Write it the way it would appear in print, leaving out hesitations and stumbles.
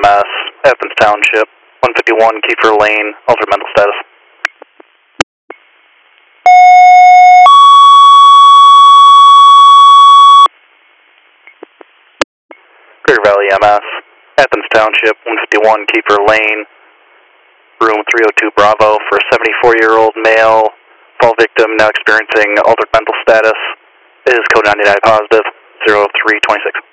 EMS, Athens Township, 151 Kiefer Lane, altered mental status. Greater Valley EMS, Athens Township, 151 Kiefer Lane, room 302 Bravo for a 74-year-old male. Fall victim now experiencing altered mental status. Is code 99 positive, 0326.